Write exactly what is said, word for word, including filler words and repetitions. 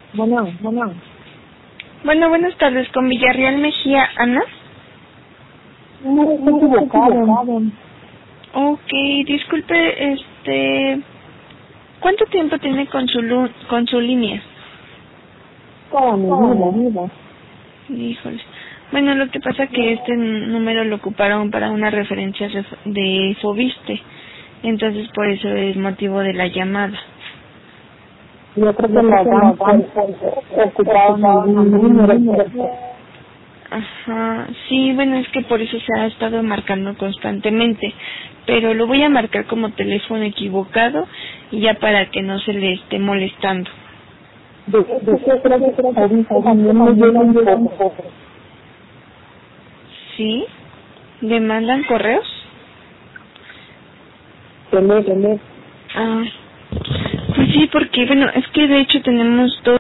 Bueno, bueno. Bueno, buenas tardes, con Villarreal Mejía, Ana. No, estoy equivocado. Ok, disculpe, este... ¿Cuánto tiempo tiene con su, lu- con su línea? Toda mi vida. Híjole. Bueno, lo que pasa que este número lo ocuparon para una referencia ref- de Fobiste. Entonces, por eso es motivo de la llamada. Yo creo que la dan ocupado mi número. Ajá, sí, bueno, es que por eso se ha estado marcando constantemente, pero lo voy a marcar como teléfono equivocado y ya para que no se le esté molestando. De hecho, creo que ahorita también me llegan un poco. ¿Sí? ¿Le mandan correos? Tener, tener. Ah, pues sí, porque, bueno, es que de hecho tenemos dos